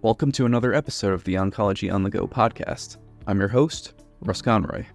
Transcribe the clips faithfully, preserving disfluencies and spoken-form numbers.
Welcome to another episode of the Oncology on the Go podcast. I'm your host, Russ Conroy.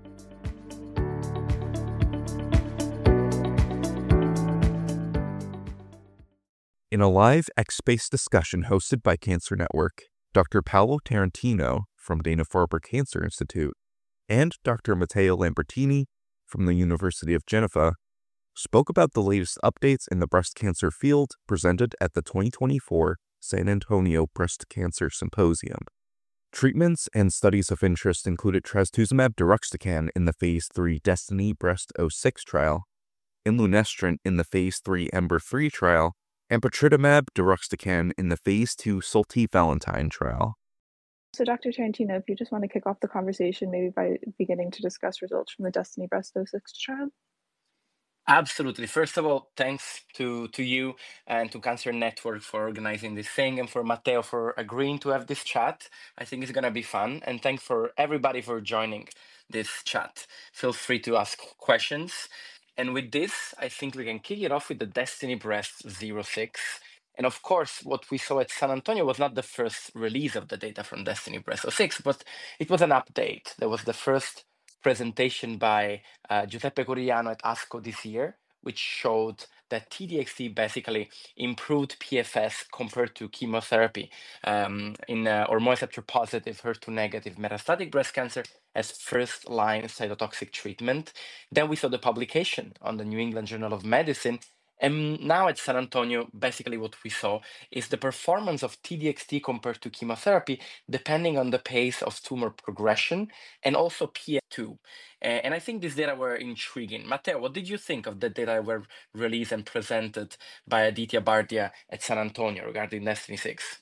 In a live X-Space discussion hosted by Cancer Network, Doctor Paolo Tarantino from Dana-Farber Cancer Institute and Doctor Matteo Lambertini from the University of Geneva spoke about the latest updates in the breast cancer field presented at the twenty twenty-four San Antonio Breast Cancer Symposium. Treatments and studies of interest included trastuzumab deruxtecan in the phase three Destiny Breast oh six trial, imlunestrant in the phase three Ember three trial, and patritumab deruxtecan in the phase two Solti-Valentine trial. So Doctor Tarantino, if you just want to kick off the conversation, maybe by beginning to discuss results from the Destiny Breast oh six trial. Absolutely. First of all, thanks to, to you and to Cancer Network for organizing this thing, and for Matteo for agreeing to have this chat. I think it's going to be fun. And thanks for everybody for joining this chat. Feel free to ask questions. And with this, I think we can kick it off with the Destiny Breast oh six. And of course, what we saw at San Antonio was not the first release of the data from Destiny Breast oh six, but it was an update. There was the first presentation by uh, Giuseppe Corigliano at ASCO this year, which showed that T D X T basically improved P F S compared to chemotherapy um, in uh, hormone receptor positive, H E R two negative metastatic breast cancer as first-line cytotoxic treatment. Then we saw the publication on the New England Journal of Medicine. And now at San Antonio, basically what we saw is the performance of T D X T compared to chemotherapy, depending on the pace of tumor progression and also P F two. Uh, and I think these data were intriguing. Matteo, what did you think of the data that were released and presented by Aditya Bardia at San Antonio regarding Destiny six?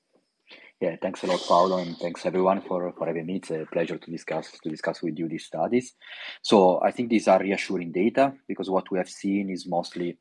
Yeah, thanks a lot, Paolo, and thanks everyone for, for having me. It's a pleasure to discuss to discuss with you these studies. So I think these are reassuring data because what we have seen is mostly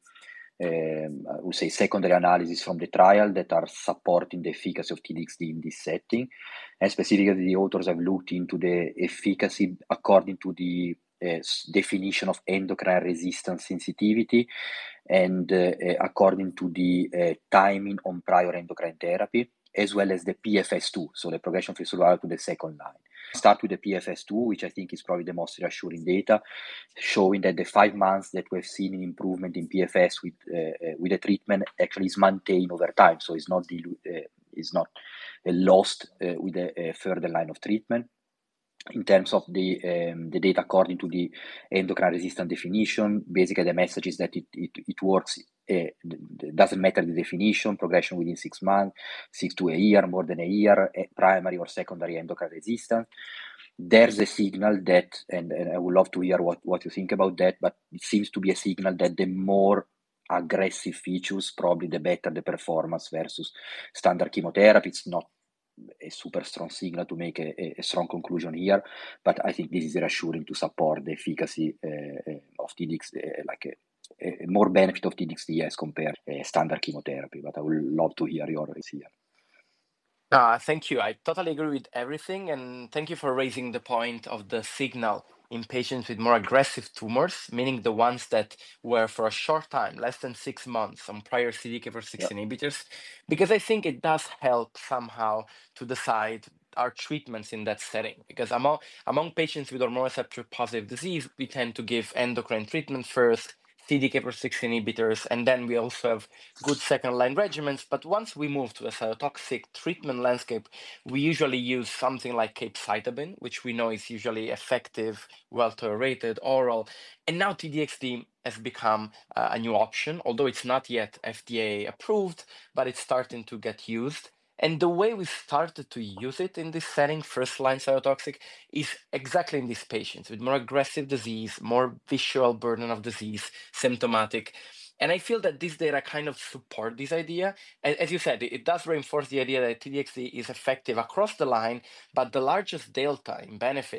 Um, I would say secondary analysis from the trial that are supporting the efficacy of T D X T in this setting. And specifically, the authors have looked into the efficacy according to the uh, definition of endocrine resistance sensitivity and uh, uh, according to the uh, timing on prior endocrine therapy, as well as the P F S two, so the progression-free survival to the second line. Start with the P F S two, which I think is probably the most reassuring data, showing that the five months that we've seen an improvement in P F S with uh, uh, with the treatment actually is maintained over time, so it's not dilu- uh, is not uh, lost uh, with a, a further line of treatment. In terms of the um, the data according to the endocrine resistant definition, basically the message is that it it, it works. Uh, doesn't matter the definition, progression within six months, six to a year, more than a year, uh, primary or secondary endocrine resistance. There's a signal that, and, and I would love to hear what, what you think about that, but it seems to be a signal that the more aggressive features, probably the better the performance versus standard chemotherapy. It's not a super strong signal to make a, a strong conclusion here, but I think this is reassuring to support the efficacy uh, of T D X, uh, like a, a more benefit of T D X T as compared to uh, standard chemotherapy. But I would love to hear your here. Uh, thank you. I totally agree with everything. And thank you for raising the point of the signal in patients with more aggressive tumors, meaning the ones that were for a short time, less than six months, on prior C D K four six yep. inhibitors, because I think it does help somehow to decide our treatments in that setting. Because among, among patients with hormone receptor positive disease, we tend to give endocrine treatment first, C D K four six inhibitors, and then we also have good second-line regimens. But once we move to a cytotoxic treatment landscape, we usually use something like capecitabine, which we know is usually effective, well-tolerated, oral. And now T D X T has become uh, a new option, although it's not yet F D A approved, but it's starting to get used. And the way we started to use it in this setting, first-line cytotoxic, is exactly in these patients with more aggressive disease, more visual burden of disease, symptomatic. And I feel that this data kind of support this idea. As you said, it does reinforce the idea that T D X T is effective across the line, but the largest delta in benefit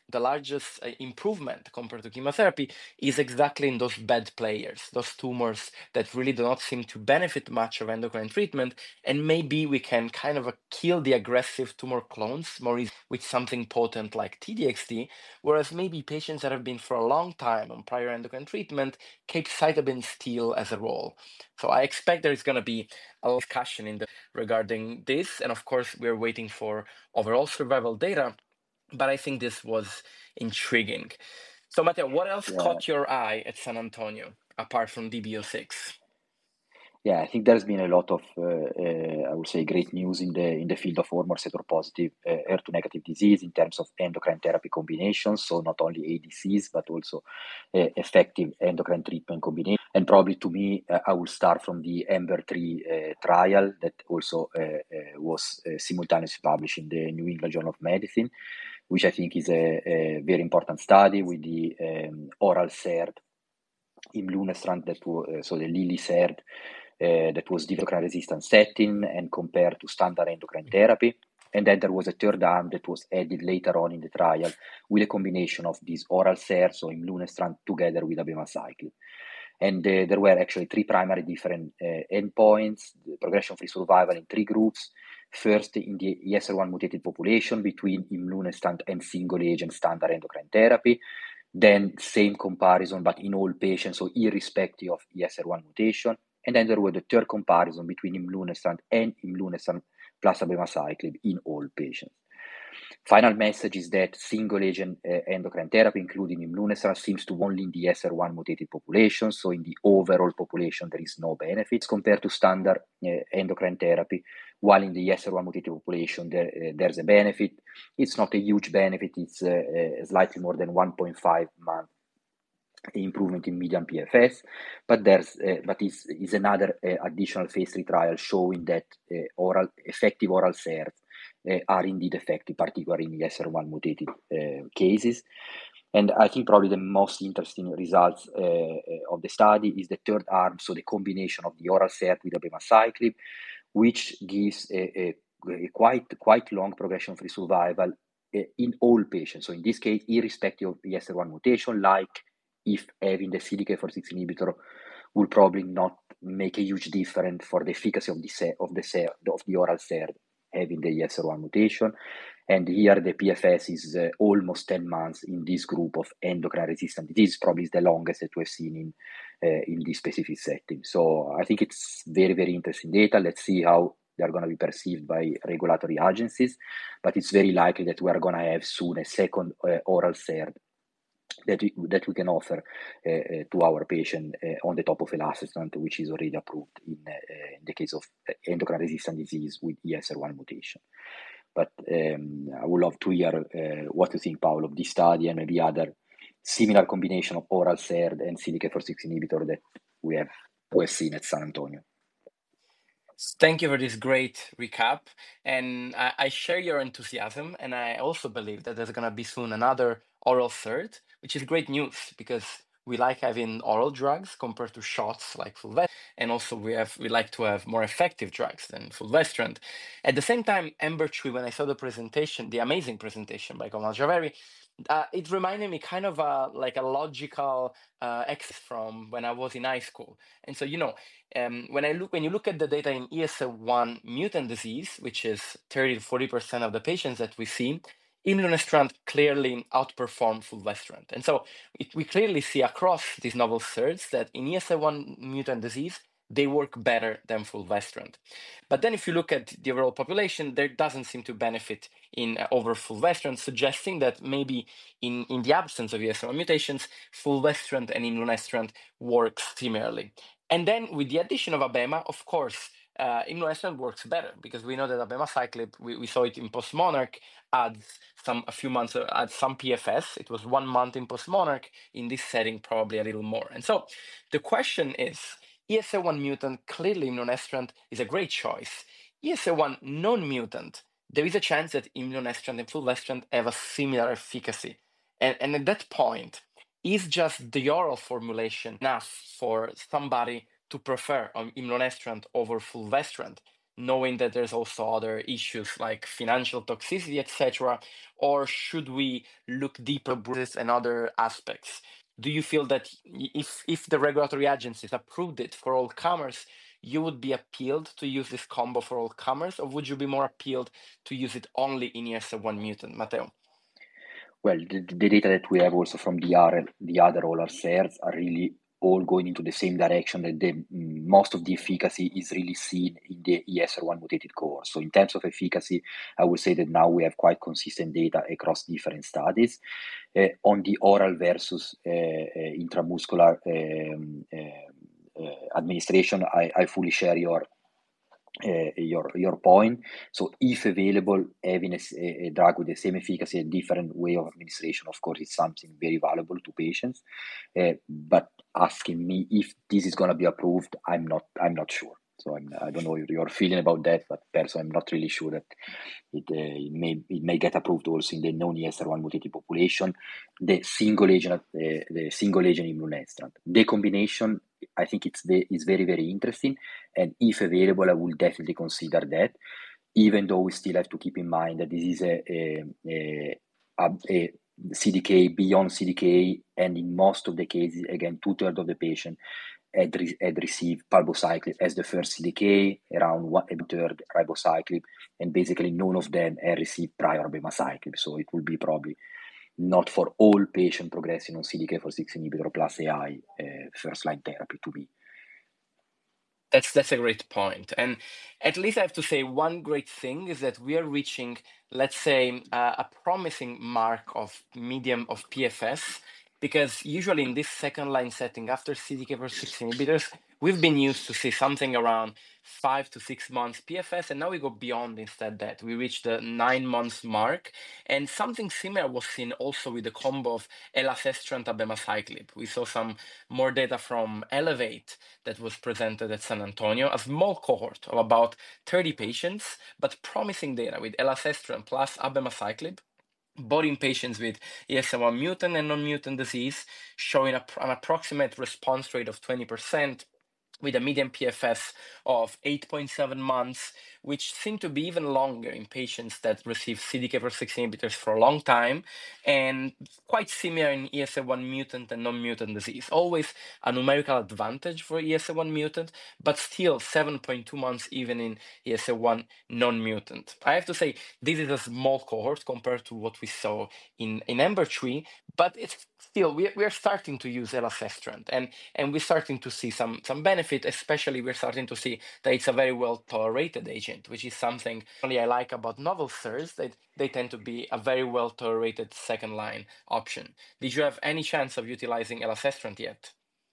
the largest uh, improvement compared to chemotherapy is exactly in those bad players, those tumors that really do not seem to benefit much of endocrine treatment. And maybe we can kind of uh, kill the aggressive tumor clones more easily with something potent like T D X D, whereas maybe patients that have been for a long time on prior endocrine treatment, capecitabine still as a role. So I expect there is going to be a discussion in the regarding this. And of course, we're waiting for overall survival data. But I think this was intriguing. So, Matteo, what else Yeah. caught your eye at San Antonio apart from D B O six? Yeah, I think there's been a lot of, uh, uh, I would say, great news in the in the field of hormone receptor-positive, uh, H E R two negative disease in terms of endocrine therapy combinations. So not only A D Cs, but also uh, effective endocrine treatment combination. And probably to me, uh, I will start from the EMBER three uh, trial that also uh, uh, was uh, simultaneously published in the New England Journal of Medicine, which I think is a, a very important study with the um, oral S E R D imlunestrant, that was, uh, so the Lilly S E R D, uh, that was endocrine resistant setting and compared to standard endocrine therapy. And then there was a third arm that was added later on in the trial with a combination of these oral S E R D, so imlunestrant, together with abemaciclib. And uh, there were actually three primary different uh, endpoints: the progression-free survival in three groups. First, in the E S R one mutated population between imlunestrant and single-agent standard endocrine therapy. Then same comparison, but in all patients, so irrespective of E S R one mutation. And then there was the third comparison between imlunestrant and imlunestrant plus abemaciclib in all patients. Final message is that single agent uh, endocrine therapy, including imlunestrant, seems to only in the E S R one mutated population. So in the overall population, there is no benefits compared to standard uh, endocrine therapy, while in the E S R one mutated population, there, uh, there's a benefit. It's not a huge benefit. It's uh, uh, slightly more than one point five month improvement in median P F S, but there's uh, but is is another uh, additional phase three trial showing that uh, oral effective oral S E R D uh, are indeed effective, particularly in E S R one mutated uh, cases. And I think probably the most interesting results uh, of the study is the third arm, so the combination of the oral S E R D with abemaciclib, which gives a, a, a quite quite long progression-free survival uh, in all patients. So in this case, irrespective of E S R one mutation, like if having the C D K four six inhibitor will probably not make a huge difference for the efficacy of the of the of the oral S E R D having the E S R one mutation. And here the P F S is uh, almost ten months in this group of endocrine resistant disease, probably is the longest that we've seen in uh, in this specific setting. So I think it's very, very interesting data. Let's see how they're going to be perceived by regulatory agencies, but it's very likely that we are going to have soon a second uh, oral S E R D that we, that we can offer uh, uh, to our patient uh, on the top of elacestrant, which is already approved in, uh, in the case of endocrine resistant disease with E S R one mutation. But um, I would love to hear uh, what you think, Paolo, of this study and maybe other similar combination of oral S E R D and C D K four six inhibitor that we have, we have seen at San Antonio. Thank you for this great recap. And I, I share your enthusiasm. And I also believe that there's going to be soon another oral S E R D, which is great news because we like having oral drugs compared to shots like fulvestrant. And also we have we like to have more effective drugs than fulvestrant. At the same time, EMBER three, when I saw the presentation, the amazing presentation by Kamal Javeri, uh, it reminded me kind of a, like a logical uh, exercise from when I was in high school. And so, you know, um, when I look when you look at the data in E S R one mutant disease, which is thirty to forty percent of the patients that we see, imlunestrant clearly outperformed fulvestrant. And so it, we clearly see across these novel S E R Ds that in E S R one mutant disease, they work better than fulvestrant. But then if you look at the overall population, there doesn't seem to benefit in uh, over fulvestrant, suggesting that maybe in, in the absence of E S R one mutations, fulvestrant and imlunestrant work similarly. And then with the addition of abema, of course, uh, imlunestrant works better because we know that abemaciclib, we, we saw it in postMONARCH, adds some a few months, uh, adds some P F S. It was one month in postMONARCH. In this setting, probably a little more. And so the question is, E S R one mutant, clearly imlunestrant is a great choice. E S R one non-mutant, there is a chance that imlunestrant and fulvestrant have a similar efficacy. And, and at that point, is just the oral formulation enough for somebody to prefer um, imlunestrant over fulvestrant? knowing that there's also other issues like financial toxicity, et cetera? Or should we look deeper at this and other aspects? Do you feel that if if the regulatory agencies approved it for all comers, you would be appealed to use this combo for all comers, or would you be more appealed to use it only in E S R one mutant, Matteo? Well, the, the data that we have also from the other the other all our SERDs are really all going into the same direction, that the most of the efficacy is really seen in the E S R one mutated cohort. So in terms of efficacy, I would say that now we have quite consistent data across different studies. Uh, on the oral versus uh, uh, intramuscular um, uh, uh, administration, I, I fully share your Uh, your your point. So if available, having a, a drug with the same efficacy, a different way of administration, of course, is something very valuable to patients. Uh, but asking me if this is going to be approved, I'm not I'm not sure. So I'm, I don't know your feeling about that, but personally, I'm not really sure that it, uh, it may it may get approved also in the non-E S R one mutated population. The single agent, uh, the single agent imlunestrant, the combination, I think it's the, is very very interesting, and if available, I will definitely consider that. Even though we still have to keep in mind that this is a, a, a, a, a C D K beyond C D K, and in most of the cases, again, two thirds of the patient had, re- had received palbociclib as the first C D K, around one a third ribociclib, and basically none of them had received prior abemaciclib. So it will be probably not for all patients progressing on C D K four six inhibitor plus A I uh, first line therapy to be. That's that's a great point. And at least I have to say one great thing is that we are reaching, let's say, uh, a promising mark of medium of P F S, because usually in this second line setting after C D K four six inhibitors, we've been used to see something around five to six months P F S, and now we go beyond instead that. We reach the nine months mark, and something similar was seen also with the combo of elacestrant abemaciclib. We saw some more data from Elevate that was presented at San Antonio, a small cohort of about thirty patients, but promising data with elacestrant plus abemaciclib, both in patients with E S R one mutant and non-mutant disease, showing a, an approximate response rate of twenty percent, with a median P F S of eight point seven months, which seem to be even longer in patients that receive C D K four six inhibitors for a long time, and quite similar in E S R one mutant and non-mutant disease. Always a numerical advantage for E S R one mutant, but still seven point two months even in E S R one non-mutant. I have to say, this is a small cohort compared to what we saw in, in EMBER-three, but it's still, we, we are starting to use elacestrant, and, and we're starting to see some, some benefit, especially we're starting to see that it's a very well-tolerated agent, which is something really I like about novel S E R S, that they tend to be a very well-tolerated second-line option. Did you have any chance of utilizing elacestrant yet?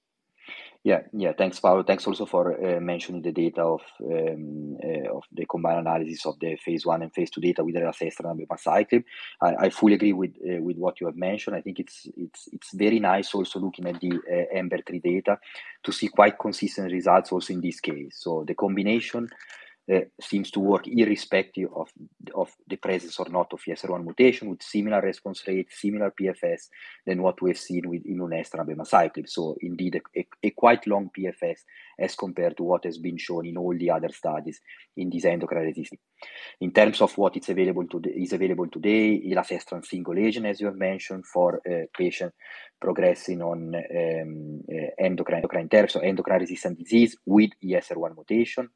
Yeah, yeah. Thanks, Paolo. Thanks also for uh, mentioning the data of um, uh, of the combined analysis of the phase one and phase two data with elacestrant and abemaciclib. I, I fully agree with uh, with what you have mentioned. I think it's it's it's very nice also looking at the uh, EMBER three data to see quite consistent results also in this case. So the combination Uh, seems to work irrespective of, of the presence or not of E S R one mutation, with similar response rate, similar P F S than what we've seen with imlunestrant and abemaciclib. So indeed, a, a, a quite long P F S as compared to what has been shown in all the other studies in this endocrine resistant. In terms of what is available today, is available today, elacestrant single agent, as you have mentioned, for uh, patients progressing on um, uh, endocrine, endocrine therapy, so endocrine resistant disease with E S R one mutation.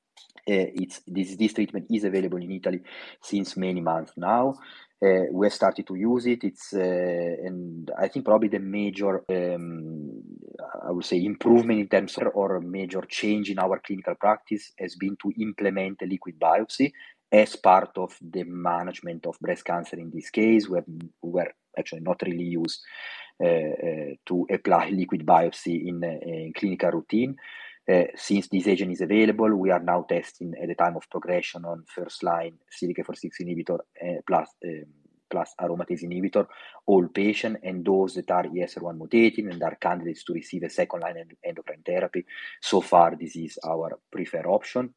Uh, it's this this treatment is available in Italy since many months now. Uh, we have started to use it. It's uh, and I think probably the major, um, I would say, improvement in terms of or a major change in our clinical practice has been to implement a liquid biopsy as part of the management of breast cancer. In this case, we, have, we were actually not really used uh, uh, to apply liquid biopsy in, uh, in clinical routine. Uh, since this agent is available, we are now testing at the time of progression on first line C D K four six inhibitor uh, plus um, plus aromatase inhibitor, all patients, and those that are E S R one mutated and are candidates to receive a second line endocrine therapy. So far, this is our preferred option.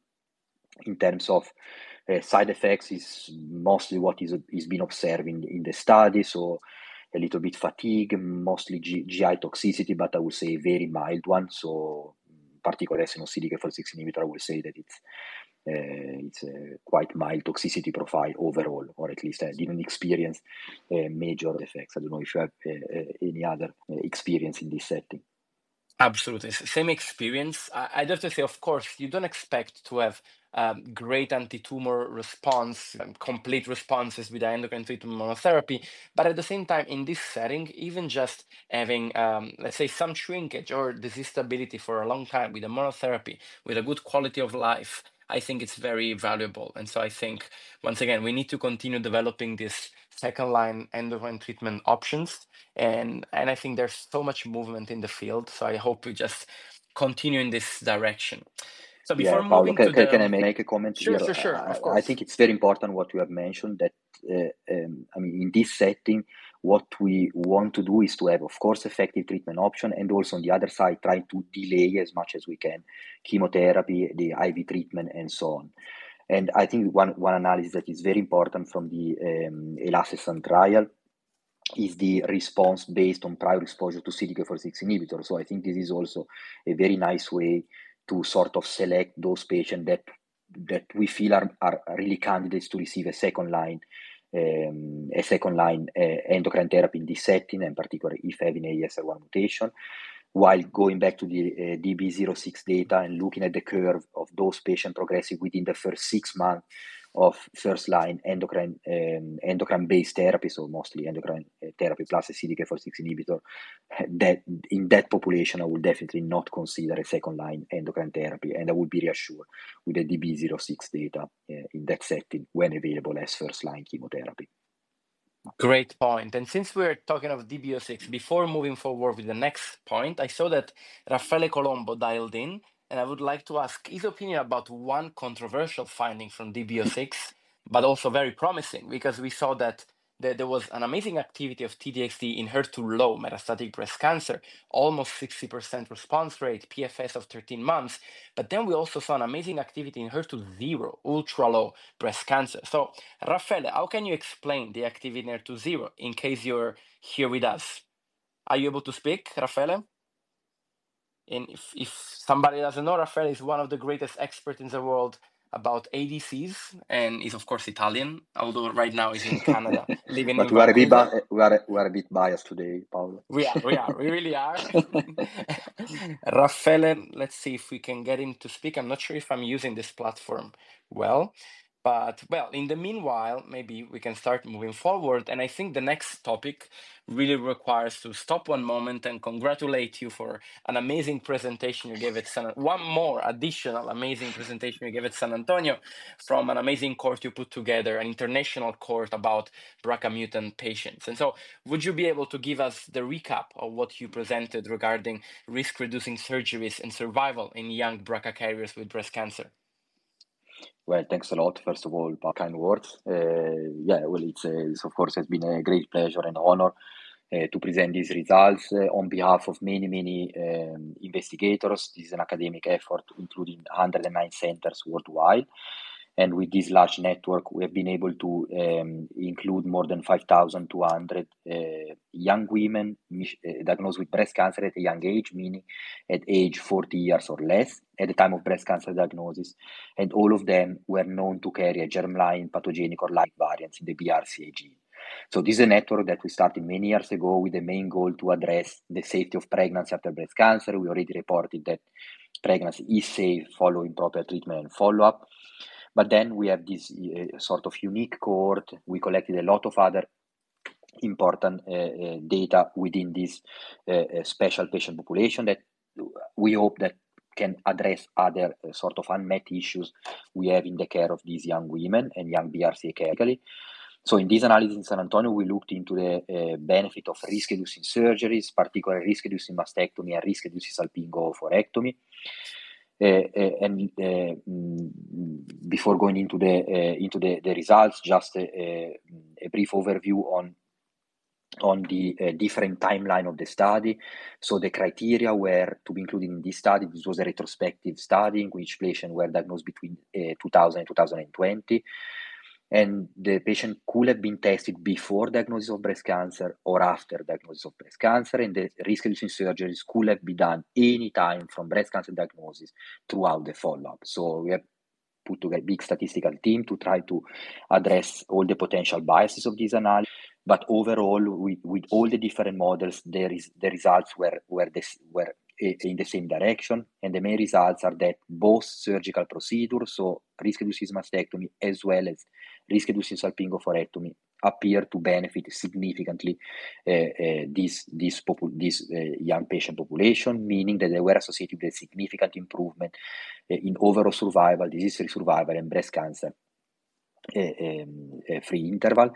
In terms of uh, side effects, is mostly what is is been observed in, in the study. So a little bit fatigue, mostly G, GI toxicity, but I would say a very mild one. So particularly as a C D K four six inhibitor, I would say that it's uh, it's a quite mild toxicity profile overall, or at least I didn't experience uh, major effects. I don't know if you have uh, uh, any other uh, experience in this setting. Absolutely. S- Same experience. I- I'd have to say, of course, you don't expect to have um, great anti-tumor response, um, complete responses with the endocrine treatment monotherapy. But at the same time, in this setting, even just having, um, let's say, some shrinkage or disease stability for a long time with a monotherapy, with a good quality of life, I think it's very valuable. And so I think, once again, we need to continue developing this second line endocrine treatment options. And, and I think there's so much movement in the field. So I hope we just continue in this direction. So before Yeah, Paolo, moving can, to can, can I the, make a comment sure, here? sure, sure, I, of I course. think it's very important what you have mentioned that, uh, um, I mean, in this setting, what we want to do is to have, of course, effective treatment option, and also on the other side, try to delay as much as we can chemotherapy, the I V treatment, and so on. And I think one, one analysis that is very important from the um, Elacestrant trial is the response based on prior exposure to C D K four six inhibitor. So I think this is also a very nice way to sort of select those patients that that we feel are, are really candidates to receive a second line um, a second line uh, endocrine therapy in this setting, in particular if having a E S R one mutation, while going back to the uh, D B zero six data and looking at the curve of those patients progressing within the first six months of first line endocrine um, endocrine based therapy, so mostly endocrine uh, therapy plus a C D K four six inhibitor, that in that population I would definitely not consider a second line endocrine therapy, and I would be reassured with the D B zero six data uh, in that setting when available as first line chemotherapy. Great point. And since we're talking of D B zero six, before moving forward with the next point, I saw that Raffaele Colombo dialed in, and I would like to ask his opinion about one controversial finding from D B zero six, but also very promising, because we saw that there, there was an amazing activity of T D X D in H E R two low metastatic breast cancer, almost sixty percent response rate, P F S of thirteen months. But then we also saw an amazing activity in H E R two zero, ultra low breast cancer. So, Raffaele, how can you explain the activity in H E R two zero in case you're here with us? Are you able to speak, Raffaele? And if, if somebody doesn't know, Raffaele is one of the greatest experts in the world about A D Cs, and is of course Italian, although right now he's in Canada, living But in we are a bit Vancouver. we are we are a bit biased today, Paolo. We are, we are, we really are. Raffaele, let's see if we can get him to speak. I'm not sure if I'm using this platform well, but well, in the meanwhile, maybe we can start moving forward. And I think the next topic really requires to stop one moment and congratulate you for an amazing presentation you gave at San one more additional amazing presentation you gave at San Antonio from an amazing court you put together, an international court about B R C A mutant patients. And so would you be able to give us the recap of what you presented regarding risk-reducing surgeries and survival in young B R C A carriers with breast cancer? Well, thanks a lot, first of all, for kind words. Uh, yeah, well, it's, uh, it's of course has been a great pleasure and honor uh, to present these results uh, on behalf of many, many um, investigators. This is an academic effort, including one hundred nine centers worldwide. And with this large network, we have been able to um, include more than five thousand two hundred uh, young women uh, diagnosed with breast cancer at a young age, meaning at age forty years or less at the time of breast cancer diagnosis. And all of them were known to carry a germline, pathogenic, or like variants in the B R C A gene. So this is a network that we started many years ago with the main goal to address the safety of pregnancy after breast cancer. We already reported that pregnancy is safe following proper treatment and follow-up. But then we have this uh, sort of unique cohort. We collected a lot of other important uh, uh, data within this uh, special patient population that we hope that can address other uh, sort of unmet issues we have in the care of these young women and young B R C A care. So in this analysis in San Antonio, we looked into the uh, benefit of risk-reducing surgeries, particularly risk-reducing mastectomy and risk-reducing salpingo-oophorectomy. Uh, uh, and uh, mm, before going into the uh, into the, the results, just a, a, a brief overview on on the uh, different timeline of the study. So the criteria were to be included in this study. This was a retrospective study in which patients were diagnosed between uh, two thousand and two thousand twenty. And the patient could have been tested before diagnosis of breast cancer or after diagnosis of breast cancer, and the risk-reducing surgeries could have been done anytime from breast cancer diagnosis throughout the follow-up. So we have put together a big statistical team to try to address all the potential biases of this analysis. But overall, with, with all the different models, there is the results were were this were in the same direction, and the main results are that both surgical procedures, so risk-reducing mastectomy as well as risk-reducing salpingo-forectomy, appear to benefit significantly uh, uh, this this, popu- this uh, young patient population, meaning that they were associated with a significant improvement uh, in overall survival, disease-free survival, and breast cancer uh, um, uh, free interval.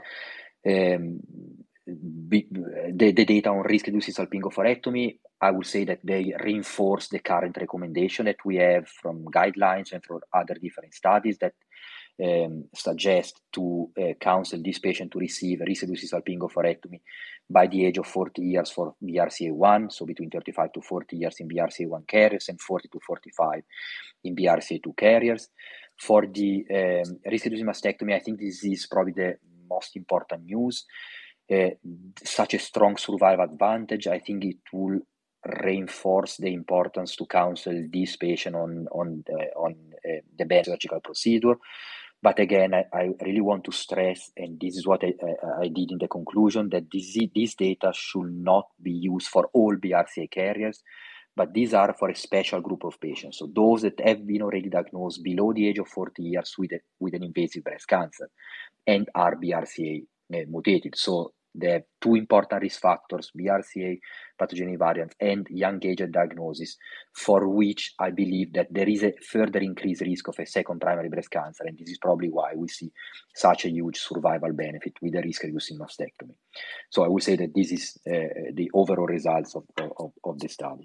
Um, the, the data on risk-reducing salpingo-forectomy, I would say that they reinforce the current recommendation that we have from guidelines and from other different studies that um, suggest to uh, counsel this patient to receive risk-reducing salpingo-forectomy by the age of forty years for B R C A one, so between thirty-five to forty years in B R C A one carriers and forty to forty-five in B R C A two carriers. For the um, risk-reducing mastectomy, I think this is probably the most important news. Uh, such a strong survival advantage, I think it will reinforce the importance to counsel this patient on on the, on uh, the best surgical procedure. But again, I, I really want to stress, and this is what I, I, I did in the conclusion, that this, this data should not be used for all B R C A carriers, but these are for a special group of patients. So those that have been already diagnosed below the age of forty years with, a, with an invasive breast cancer and are B R C A uh, mutated. So they have two important risk factors, B R C A pathogenic variants and young age at diagnosis, for which I believe that there is a further increased risk of a second primary breast cancer, and this is probably why we see such a huge survival benefit with the risk-reducing mastectomy. So I would say that this is uh, the overall results of, of, of the study.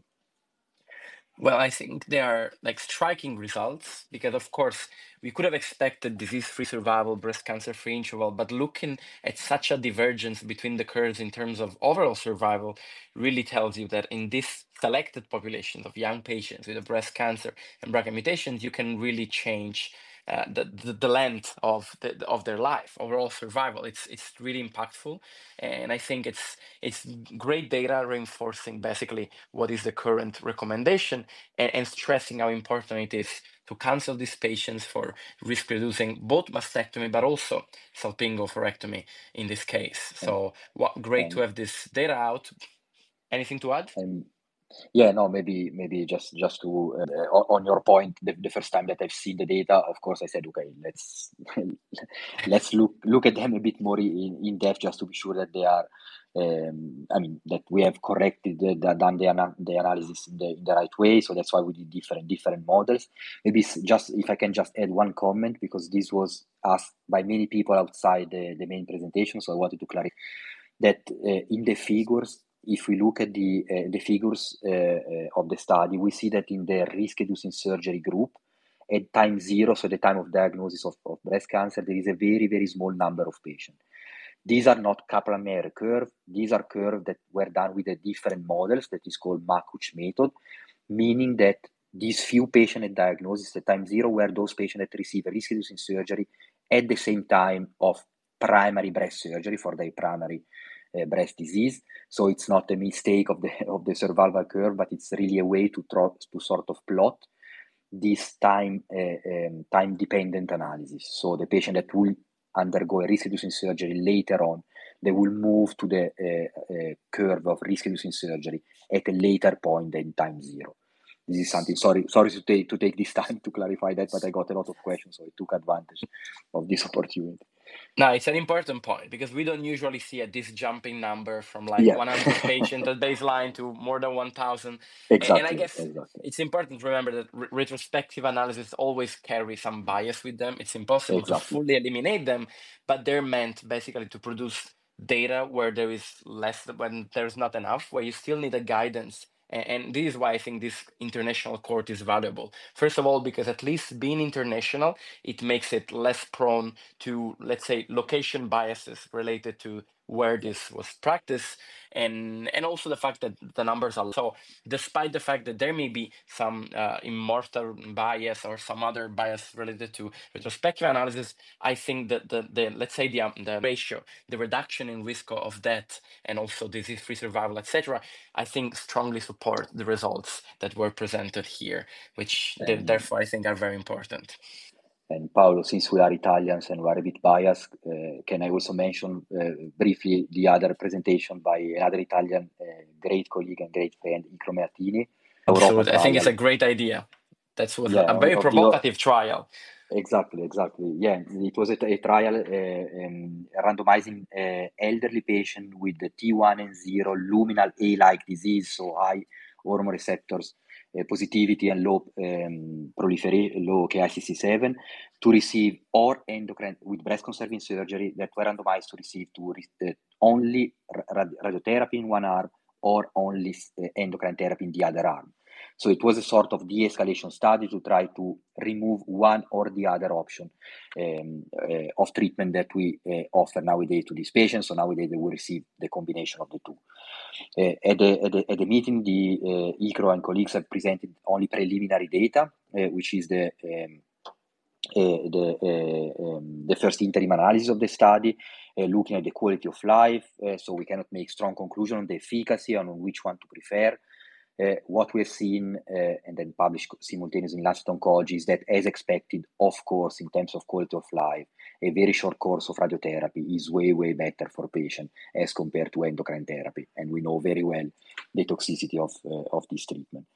Well, I think they are like striking results because, of course, we could have expected disease-free survival, breast cancer-free interval, but looking at such a divergence between the curves in terms of overall survival really tells you that in this selected populations of young patients with a breast cancer and B R C A mutations, you can really change uh, the, the the length of the, of their life, overall survival. It's it's really impactful, and I think it's it's great data reinforcing basically what is the current recommendation and, and stressing how important it is to counsel these patients for risk reducing both mastectomy but also salpingo-forectomy in this case. So what great to have this data out. Anything to add? Um, yeah, no, maybe maybe just just to uh, on your point, the, the first time that I've seen the data, of course, I said, okay, let's let's look look at them a bit more in, in depth, just to be sure that they are, um, I mean, that we have corrected the, the, done the, ana- the analysis in the, in the right way. So that's why we did different different models. Maybe just if I can just add one comment, because this was asked by many people outside the, the main presentation, so I wanted to clarify that uh, in the figures, if we look at the uh, the figures uh, uh, of the study, we see that in the risk-reducing surgery group, at time zero, so the time of diagnosis of, of breast cancer, there is a very, very small number of patients. These are not Kaplan-Meier curve. These are curves that were done with a different models that is called Makuch method, meaning that these few patients at diagnosis at time zero were those patients that receive a risk-reducing surgery at the same time of primary breast surgery for their primary uh, breast disease. So it's not a mistake of the of the survival curve, but it's really a way to tro- to sort of plot this time uh, um, time dependent analysis. So the patient that will undergo a risk-reducing surgery later on, they will move to the uh, uh, curve of risk-reducing surgery at a later point than time zero. This is something, sorry, sorry to take to take this time to clarify that, but I got a lot of questions, so I took advantage of this opportunity. No, it's an important point because we don't usually see a this jumping number from like Yeah. one hundred patients at baseline to more than one thousand. Exactly. And I guess exactly. it's important to remember that re- retrospective analysis always carry some bias with them. It's impossible Exactly. to fully eliminate them, but they're meant basically to produce data where there is less, when there's not enough, where you still need a guidance. And, and this is why I think this international court is valuable. First of all, because at least being international, it makes it less prone to, let's say, location biases related to where this was practiced, and and also the fact that the numbers are low. So despite the fact that there may be some uh, immortal bias or some other bias related to retrospective analysis, I think that the, the let's say the, um, the ratio, the reduction in risk of death and also disease-free survival, et cetera, I think strongly support the results that were presented here, which they, Um, therefore I think are very important. And Paolo, since we are Italians and we are a bit biased, uh, can I also mention uh, briefly the other presentation by another Italian uh, great colleague and great friend, Icro Meatini? Absolutely. I think it's a trial. great idea. That was Yeah, a very of the- provocative trial. Exactly, exactly. Yeah, it was a, a trial uh, um, randomizing uh, elderly patient with the T one and zero luminal A-like disease, so high hormone receptors uh, positivity and low um, proliferation, low K I C C seven, to receive or endocrine with breast conserving surgery that were randomized to receive to re- uh, only ra- radiotherapy in one arm or only uh, endocrine therapy in the other arm. So it was a sort of de-escalation study to try to remove one or the other option um, uh, of treatment that we uh, offer nowadays to these patients. So nowadays they will receive the combination of the two. Uh, at, the, at, the, at the meeting, the uh, Icro and colleagues have presented only preliminary data, uh, which is the um, uh, the, uh, um, the first interim analysis of the study, uh, looking at the quality of life. Uh, so we cannot make strong conclusion on the efficacy and on which one to prefer. Uh, what we've seen uh, and then published simultaneously in Lancet Oncology is that, as expected, of course, in terms of quality of life, a very short course of radiotherapy is way, way better for patients as compared to endocrine therapy. And we know very well the toxicity of, uh, of this treatment.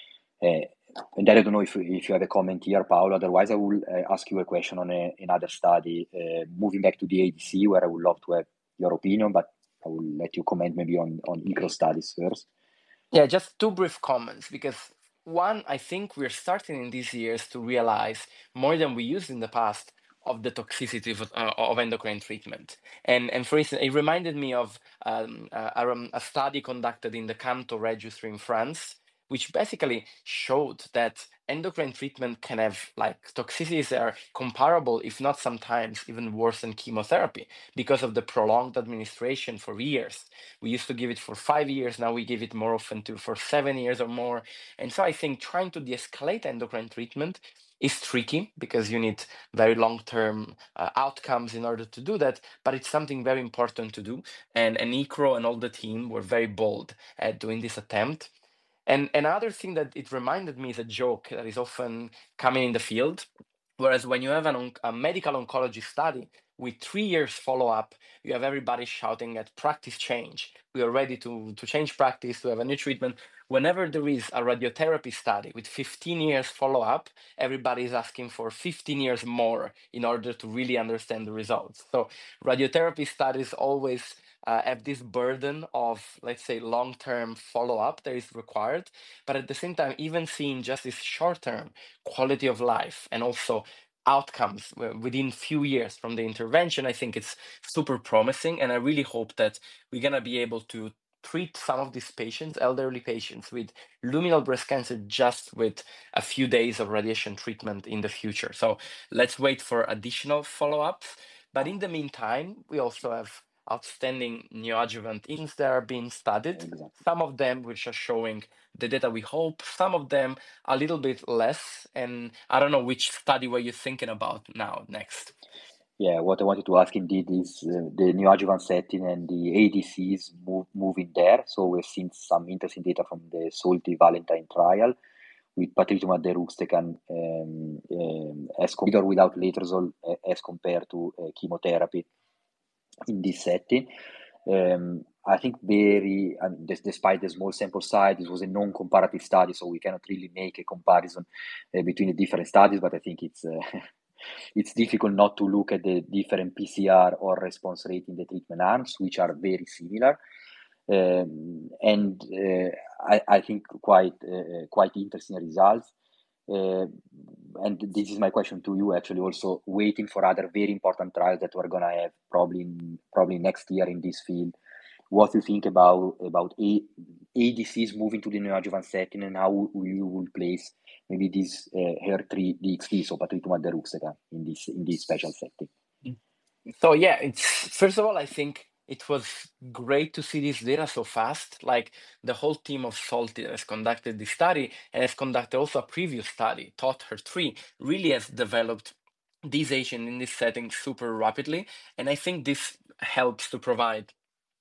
Uh, and I don't know if, if you have a comment here, Paolo. Otherwise, I will uh, ask you a question on a, another study, uh, moving back to the A D C, where I would love to have your opinion, but I will let you comment maybe on, on Icro studies first. Yeah, just two brief comments, because one, I think we're starting in these years to realize more than we used in the past of the toxicity of, uh, of endocrine treatment. And, and for instance, it reminded me of um, a, a study conducted in the Canto Registry in France, which basically showed that endocrine treatment can have like toxicities that are comparable, if not sometimes even worse than chemotherapy, because of the prolonged administration for years. We used to give it for five years, now we give it more often to for seven years or more. And so I think trying to de-escalate endocrine treatment is tricky because you need very long-term uh, outcomes in order to do that, but it's something very important to do. And, and Icro and all the team were very bold at doing this attempt. And another thing that it reminded me is a joke that is often coming in the field. Whereas when you have an on- a medical oncology study with three years follow-up, you have everybody shouting at practice change. We are ready to, to change practice, to have a new treatment. Whenever there is a radiotherapy study with fifteen years follow-up, everybody is asking for fifteen years more in order to really understand the results. So radiotherapy studies always uh, have this burden of, let's say, long-term follow-up that is required. But at the same time, even seeing just this short-term quality of life and also outcomes w- within few years from the intervention, I think it's super promising. And I really hope that we're going to be able to treat some of these patients, elderly patients with luminal breast cancer, just with a few days of radiation treatment in the future. So let's wait for additional follow-ups. But in the meantime, we also have outstanding neoadjuvant agents that are being studied. Exactly. Some of them which are showing the data we hope, some of them a little bit less. And I don't know which study were you thinking about now next. Yeah, what I wanted to ask indeed is uh, the neoadjuvant setting and the A D Cs move, moving there. So we've seen some interesting data from the Solti Valentine trial with patritumab deruxtecan um, um, as with or without letrozole uh, as compared to uh, chemotherapy in this setting. Um, I think very, I mean, despite the small sample size, this was a non-comparative study, so we cannot really make a comparison uh, between the different studies, but I think it's uh, it's difficult not to look at the different P C R or response rate in the treatment arms, which are very similar. Um, and uh, I, I think quite uh, quite interesting results. Uh, and this is my question to you, actually, also waiting for other very important trials that we're going to have probably in, probably next year in this field. What you think about about A- ADCs moving to the neoadjuvant setting and how you will place maybe this uh, H E R three D X T, so patritumab deruxtecan, in this in this special setting? So yeah, it's first of all, I think it was great to see this data so fast. Like the whole team of Solti that has conducted this study and has conducted also a previous study, Taught H E R three, really has developed this agent in this setting super rapidly. And I think this helps to provide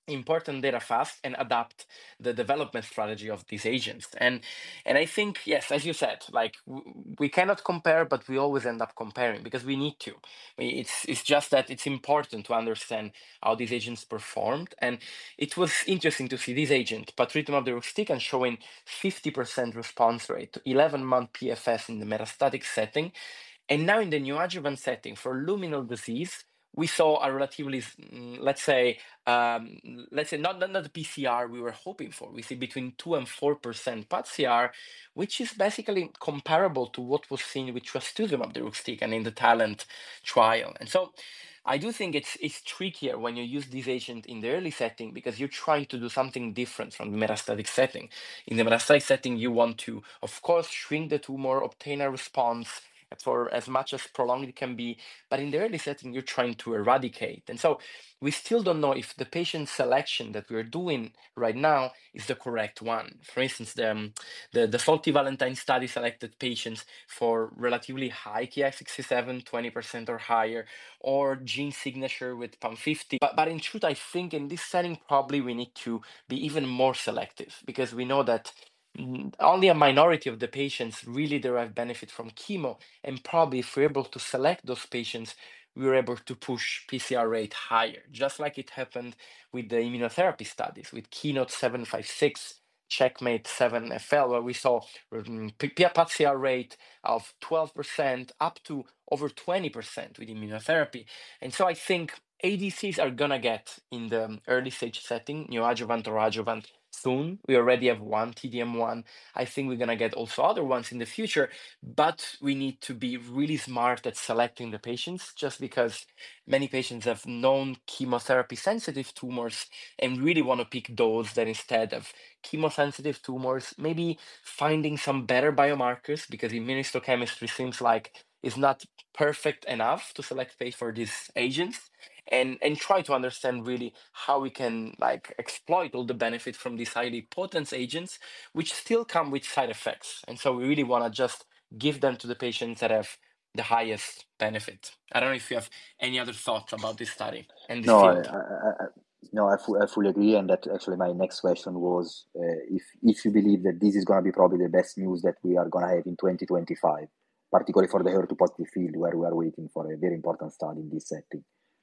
important data fast and adapt the development strategy of these agents. And and I think, yes, as you said, like w- we cannot compare, but we always end up comparing because we need to. We- It's it's just that it's important to understand how these agents performed. And it was interesting to see this agent, patritumab deruxtecan, showing fifty percent response rate, eleven month P F S in the metastatic setting. And now in the neoadjuvant setting for luminal disease, we saw a relatively, mm, let's say, um, let's say not, not, not the P C R we were hoping for. We see between two and four percent P A T C R, which is basically comparable to what was seen with trastuzumab deruxtecan in the TALENT trial. And so I do think it's it's trickier when you use this agent in the early setting because you're trying to do something different from the metastatic setting. In the metastatic setting, you want to, of course, shrink the tumor, obtain a response for as much as prolonged it can be, but in the early setting, you're trying to eradicate. And so we still don't know if the patient selection that we're doing right now is the correct one. For instance, the, um, the, the Salty Valentine study selected patients for relatively high Ki sixty-seven, twenty percent or higher, or gene signature with P A M fifty. But, but in truth, I think in this setting, probably we need to be even more selective because we know that mm, only a minority of the patients really derive benefit from chemo. And probably if we're able to select those patients, we were able to push P C R rate higher, just like it happened with the immunotherapy studies, with Keynote seven five six, Checkmate seven F L, where we saw um, P P C R rate of twelve percent up to over twenty percent with immunotherapy. And so I think A D Cs are gonna get in the early stage setting, neoadjuvant or adjuvant, soon. We already have one, T D M one. I think we're gonna get also other ones in the future, but we need to be really smart at selecting the patients just because many patients have known chemotherapy sensitive tumors and really want to pick those that instead of chemosensitive tumors, maybe finding some better biomarkers because immunohistochemistry seems like is not perfect enough to select patients for these agents, and and try to understand really how we can like exploit all the benefit from these highly potent agents, which still come with side effects. And so we really want to just give them to the patients that have the highest benefit. I don't know if you have any other thoughts about this study and this No, I, field. I, I, no, I, fu- I fully agree, and that actually my next question was uh, if if you believe that this is going to be probably the best news that we are going to have in twenty twenty-five, particularly for the H E R two positive field, where we are waiting for a very important study in this setting.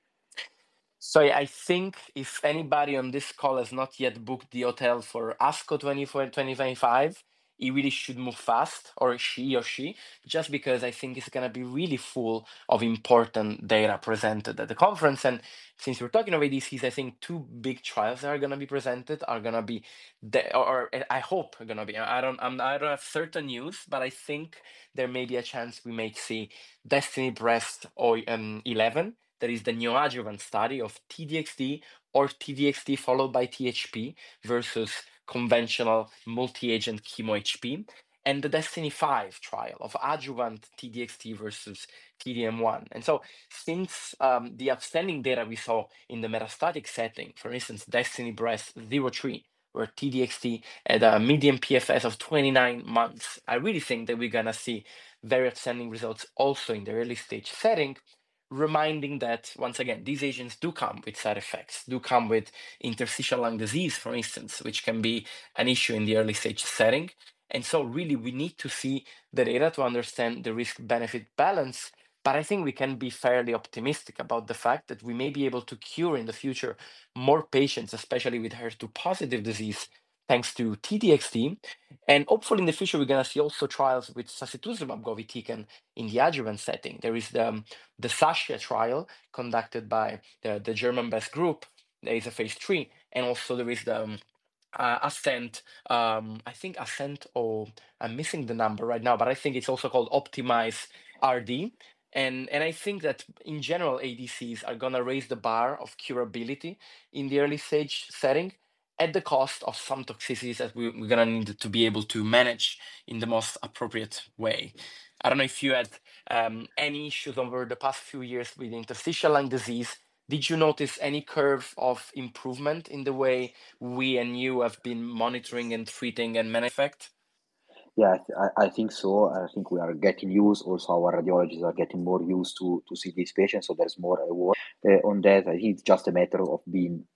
So yeah, I think if anybody on this call has not yet booked the hotel for ASCO twenty-four twenty twenty-five, he really should move fast, or she or she, just because I think it's going to be really full of important data presented at the conference. And since we're talking about A D Cs, I think two big trials that are going to be presented are going to be, the, or, or I hope are going to be. I don't, I'm, I don't have certain news, but I think there may be a chance we may see Destiny Breast or um, eleven. That is the neoadjuvant study of T D X D or T D X D followed by T H P versus conventional multi-agent chemo H P, and the Destiny five trial of adjuvant T D X D versus T D M one. And so since um, the outstanding data we saw in the metastatic setting, for instance, Destiny Breast zero three, where T D X D had a median P F S of twenty-nine months, I really think that we're gonna see very outstanding results also in the early stage setting, reminding that, once again, these agents do come with side effects, do come with interstitial lung disease, for instance, which can be an issue in the early stage setting. And so really we need to see the data to understand the risk-benefit balance. But I think we can be fairly optimistic about the fact that we may be able to cure in the future more patients, especially with H E R two positive disease, thanks to T D X D. And hopefully in the future, we're going to see also trials with sacituzumab govitecan in the adjuvant setting. There is the, um, the SASHIA trial conducted by the, the German-based group. There is a phase three. And also there is the um, uh, Ascent, um, I think Ascent, or I'm missing the number right now, but I think it's also called Optimize R D. And, and I think that in general, A D Cs are going to raise the bar of curability in the early stage setting at the cost of some toxicities that we, we're going to need to be able to manage in the most appropriate way. I don't know if you had um, any issues over the past few years with interstitial lung disease. Did you notice any curve of improvement in the way we and you have been monitoring and treating and managing effect? Yeah, I, th- I I think so. I think we are getting used. Also, our radiologists are getting more used to to see these patients, so there's more awareness uh, on that. I think it's just a matter of being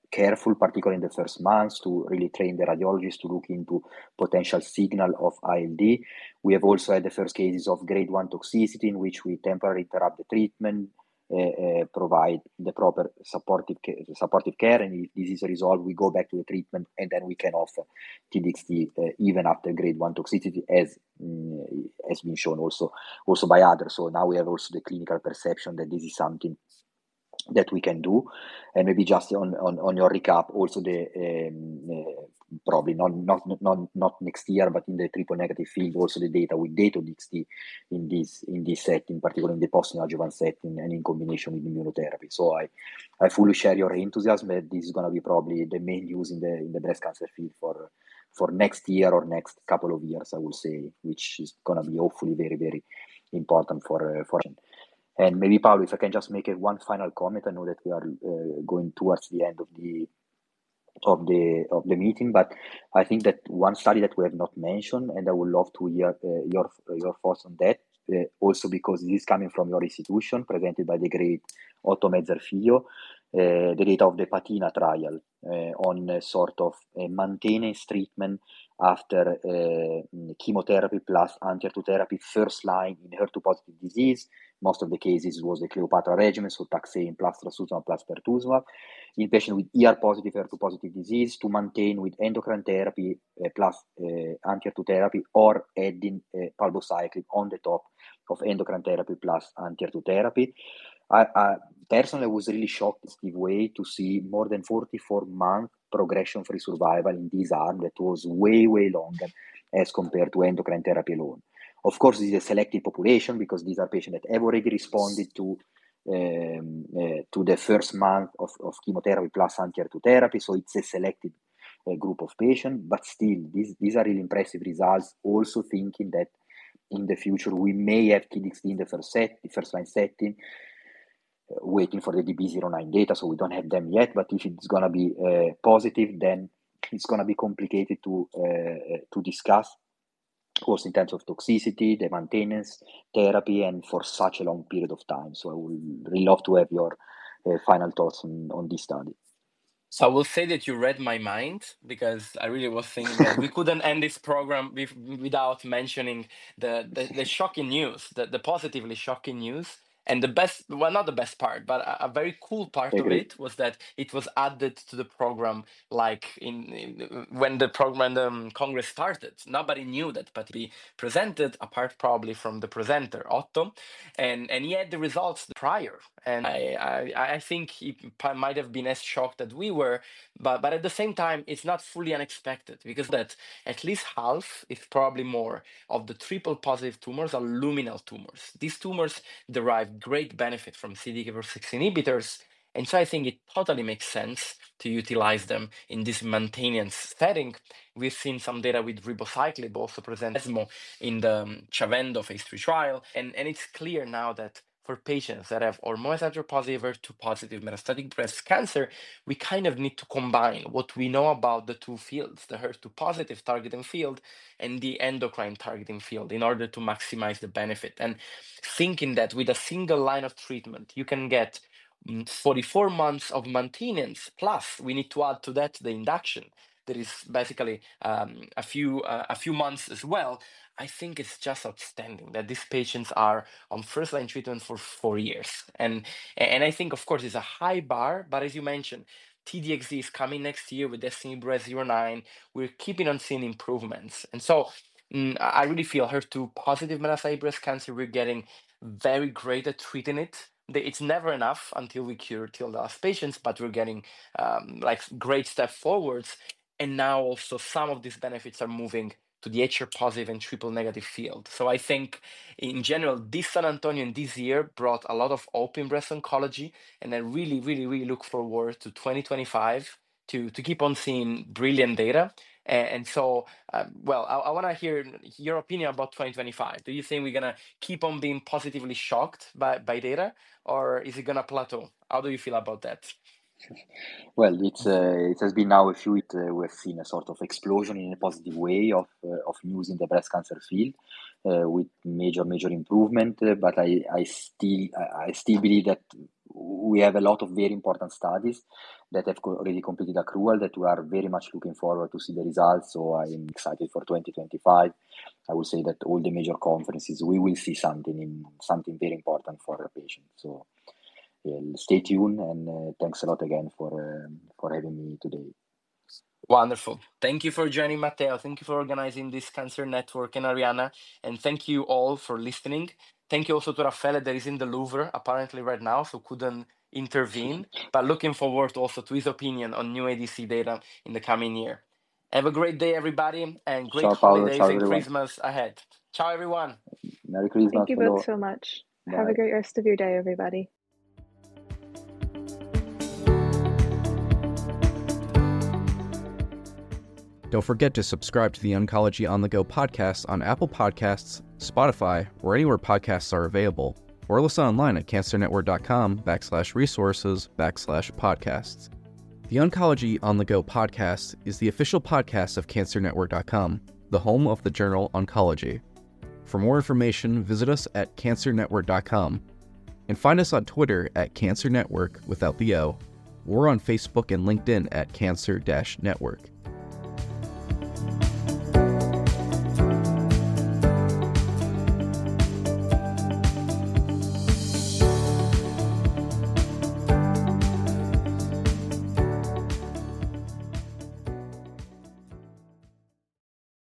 careful, particularly in the first months, to really train the radiologists to look into potential signal of I L D. We have also had the first cases of grade one toxicity in which we temporarily interrupt the treatment, uh, uh, provide the proper supportive care, supportive care, and if this is resolved, we go back to the treatment, and then we can offer T D X T uh, even after grade one toxicity, as um, has been shown also also by others. So now we have also the clinical perception that this is something that we can do. And maybe just on, on, on your recap, also the um, uh, probably not, not not not next year, but in the triple negative field, also the data with Dato-D X T in this in this setting, particularly in the post-adjuvant setting and in combination with immunotherapy. So I I fully share your enthusiasm that this is going to be probably the main news in the in the breast cancer field for for next year or next couple of years, I will say, which is going to be hopefully very very important for uh, for. And maybe, Paolo, if I can just make a one final comment. I know that we are uh, going towards the end of the of the of the meeting, but I think that one study that we have not mentioned, and I would love to hear uh, your your thoughts on that, uh, also because this is coming from your institution, presented by the great Otto Mezzer-Figlio, uh, the data of the PATINA trial uh, on uh, sort of a maintenance treatment after uh, chemotherapy plus anti-H E R two therapy, first line in H E R two positive disease. Most of the cases was the Cleopatra regimen, so taxane plus trastuzumab plus pertuzumab, in patients with E R positive, H E R two positive disease, to maintain with endocrine therapy uh, plus uh, anti-H E R two therapy, or adding uh, palbociclib on the top of endocrine therapy plus anti-H E R two therapy. I, I personally was really shocked, Steve Way, to see more than forty-four month progression-free survival in this arm that was way, way longer as compared to endocrine therapy alone. Of course, this is a selected population because these are patients that have already responded to um, uh, to the first month of, of chemotherapy plus anti-H E R two therapy, so it's a selected uh, group of patients, but still, these, these are really impressive results, also thinking that in the future we may have T D X T in the first set, the first line setting, uh, waiting for the D B zero nine data, so we don't have them yet, but if it's going to be uh, positive, then it's going to be complicated to uh, to discuss, also in terms of toxicity, the maintenance therapy, and for such a long period of time. So I would really love to have your uh, final thoughts on, on this study. So I will say that you read my mind, because I really was thinking that we couldn't end this program with, without mentioning the, the, the shocking news, the, the positively shocking news. And the best, well, not the best part, but a, a very cool part of it was that it was added to the program, like in, in when the program, the um, Congress started. Nobody knew that, but we presented, apart probably from the presenter, Otto, and, and he had the results prior. And I, I, I think he p- might have been as shocked as we were, but, but at the same time, it's not fully unexpected, because that at least half, if probably more, of the triple positive tumors are luminal tumors. These tumors derive great benefit from C D K four six inhibitors, and so I think it totally makes sense to utilize them in this maintenance setting. We've seen some data with ribociclib also present ESMO in the um, Chavendo phase three trial, and, and it's clear now that for patients that have hormone receptor positive or H E R two positive metastatic breast cancer, we kind of need to combine what we know about the two fields, the H E R two positive targeting field and the endocrine targeting field, in order to maximize the benefit. And thinking that with a single line of treatment, you can get mm, forty-four months of maintenance, plus we need to add to that the induction. There is basically um, a few uh, a few months as well. I think it's just outstanding that these patients are on first line treatment for four years. And, and I think, of course, it's a high bar, but as you mentioned, T D X T is coming next year with Destiny Breast zero nine. We're keeping on seeing improvements. And so mm, I really feel H E R two positive metastatic breast cancer, we're getting very great at treating it. It's never enough until we cure till the last patients, but we're getting um, like great step forwards. And now also some of these benefits are moving to the H E R positive and triple negative field. So I think in general, this San Antonio and this year brought a lot of hope in breast oncology. And I really, really, really look forward to twenty twenty-five to, to keep on seeing brilliant data. And, and so, uh, well, I, I want to hear your opinion about twenty twenty-five. Do you think we're going to keep on being positively shocked by, by data, or is it going to plateau? How do you feel about that? Well, it's uh, it has been now a few weeks. Uh, we've seen a sort of explosion in a positive way of uh, of news in the breast cancer field, uh, with major major improvement. Uh, but I I still I I still believe that we have a lot of very important studies that have co- already completed accrual that we are very much looking forward to see the results. So I'm excited for twenty twenty-five. I would say that all the major conferences we will see something in something very important for the patient. So yeah, stay tuned, and uh, thanks a lot again for um for having me today. Wonderful. Thank you for joining, Matteo. Thank you for organizing this Cancer Network and Ariana. And thank you all for listening. Thank you also to Raffaele that is in the Louvre apparently right now, so couldn't intervene. But looking forward also to his opinion on new A D C data in the coming year. Have a great day, everybody, and great Ciao Paolo, holidays ciao and everyone. Christmas ahead. Ciao, everyone. Merry Christmas, Thank you both hello. so much. Have a Bye. great rest of your day, everybody. Don't forget to subscribe to the Oncology on the Go podcast on Apple Podcasts, Spotify, or anywhere podcasts are available, or listen online at cancernetwork.com backslash resources backslash podcasts. The Oncology on the Go podcast is the official podcast of cancer network dot com, the home of the journal Oncology. For more information, visit us at cancer network dot com and find us on Twitter at Cancer Network without the O, or on Facebook and LinkedIn at Cancer Network.